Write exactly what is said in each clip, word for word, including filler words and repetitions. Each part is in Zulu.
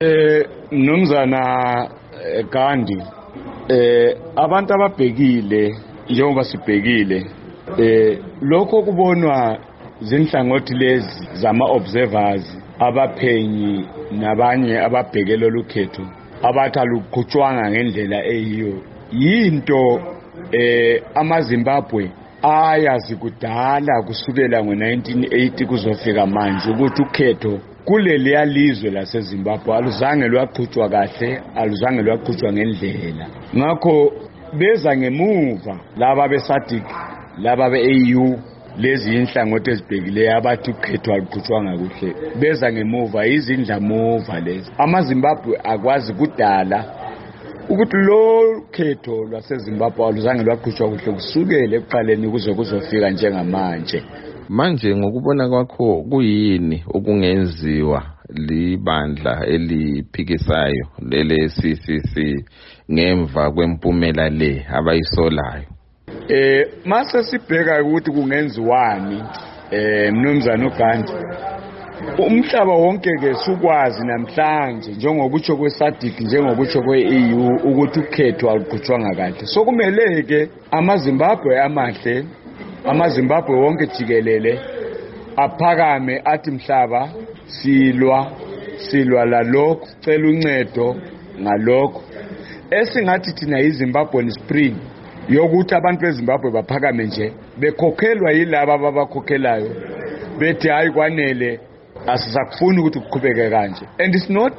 Eh Mnumzana Gandhi, eh abantu ababhekile njengoba sibhekile eh lokho kubonwa zinhlangothi lezi zama observers abaphenyi nabanye ababhekela lokhetho abathi aluqhutshwanga ngendlela eyiyo yinto eh amaZimbabwe ayazi kudala kusukela ngo nineteen eighty kuzofika manje ukuthi ukhetho kuleli yalizwe laseZimbabwe aluzange lwaqhutshwa kahle, aluzange lwaqhutshwa ngendlela. Ngakho beza ngemuva laba beSADC, laba beA U, lezi inhlangothi ezibhekileyo abathi ukhetho aluqhutshwanga kuhle, beza ngemuva izindlamuva lezi. AmaZimbabwe akwazi kudala ukuthi lo khetho lwaseZimbabwe aluzange lwaqhutshwa kuhle kusukela ekuqaleni kuze kuzofika njengamanje. Manje ngokubona kwakho kuyini okungenziwa libandla eliphikisayo lele C C C ngemva kwempumela le abayisolayo? Eh mase sibheka ukuthi kungenziwani eh Mnumzana uGandhi, umhlaba wonke ke sukwazi namhlanje njengokutsho kweSADC njengokutsho kweA U ukuthi ukhetho aluqhutshwanga kahle. So kumele ke amaZimbabwe amahle, amaZimbabwe wonke jikelele aphakame athi mhlaba silwa silwa lalokho, cela uncedo ngalokho esingathi thina iZimbabwean Spring yokuthi abantu beZimbabwe baphakame nje bekhokhelwa yilabo ababakhokhelayo bethi hayi kwanele asisakufuni ukuthi kuqhubeke kanje. And it's not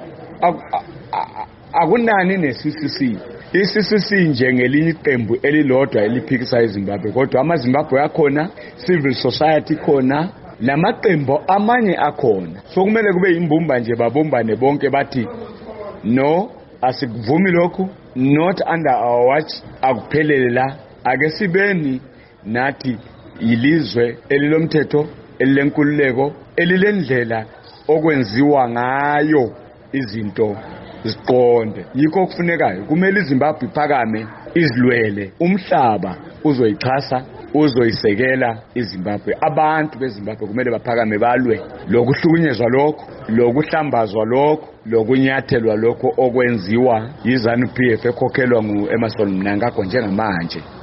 akunani ne-C C C. I-C C C nje ngelinye iqembu elilodwa eliphikisa iZimbabwe, kodwa amaZimbabwe akhona, civil society khona, lamaqembu amanye akhona. So kumele kube imbumba nje babumbane bonke bathi no asikuvumi lokhu, not under our watch, akuphelele la. Ake sibeni nathi yilizwe elilomthetho, elilenkululeko, elilendlela okwenziwa ngayo izinto ziqonde. Yikho okufunekayo, kumele iZimbabwe iphakame izilwele, umhlaba uzoyichasa, uzoyisekela iZimbabwe. Abantu beZimbabwe kumele baphakame balwe lokuhlukunyezwa lokho, lokuhlambazwa lokho, lokunyathelwa lokho okwenziwa yiZANU-P F ekhokhelwa nguEmmerson Mnangagwa njengamanje.